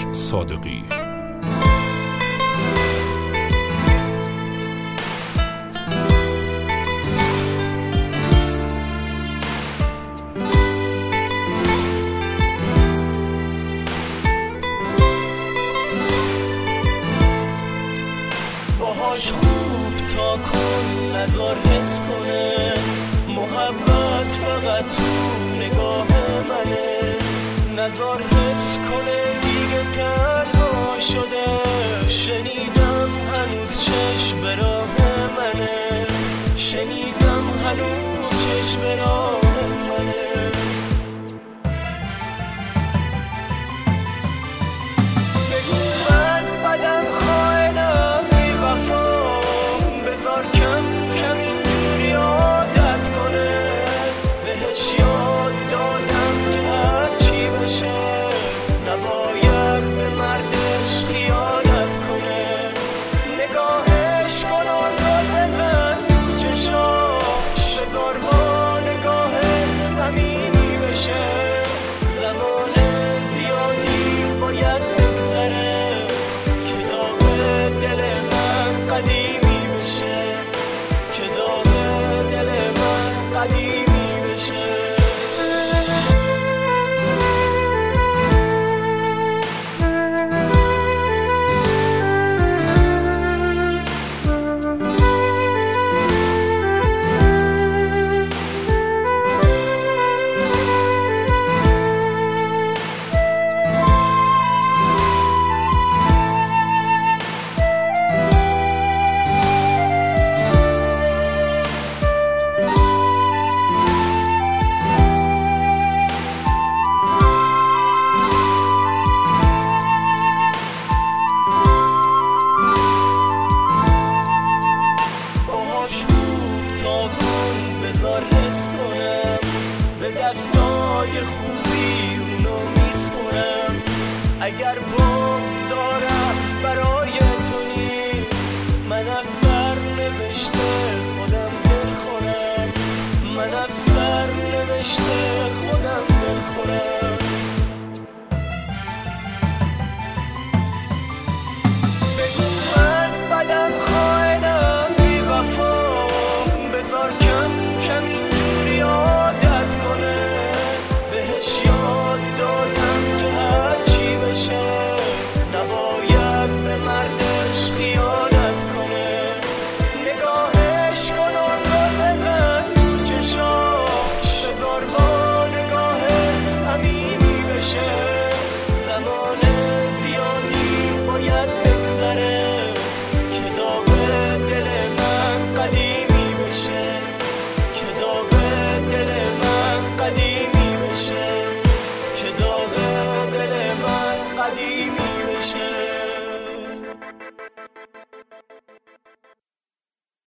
صادقی. باهاش خوب تا کن نذار حس کنه، محبت فقط تو نگاه منه، نذار حس کنه دیگه تنها شده، شنیدم هنوز چشم به راه منه، شنیدم هنوز چشم به راه منه. بگو من بدم خائنم بی وفام، بذار کم کم اینجوری عادت کنه، بهش یاد دادم که هرچی بشه نباید به مردش خیانت کنه، نگاهش کن آزاد بزن تو چشاش، بذار با نگاهت صمیمی بشه، زمان زیادی باید بگذره که داغ دل من قدیمی بشه، که داغ دل من قدیمی بشه. باهاش خوب تا کن بذار حس کنم، به دستای خوبی اونو میسپرم، اگر بغض دارم برای تو نیست، من از سر نوشته خودم دل خورم، من از سر نوشته خودم دل خورم. بگو من بدم خائنم بی وفام، بذار کم کم اینجوری عادت کنه، بهش یاد دادم که هرچی بشه نباید به مردش خیانت کنه، نگاهش کن آزاد بزن تو چشاش، بذار با نگاهت صمیمی بشه، زمان زیادی باید بگذره که داغ دل من قدیمی بشه، که داغ دل من قدیمی بشه.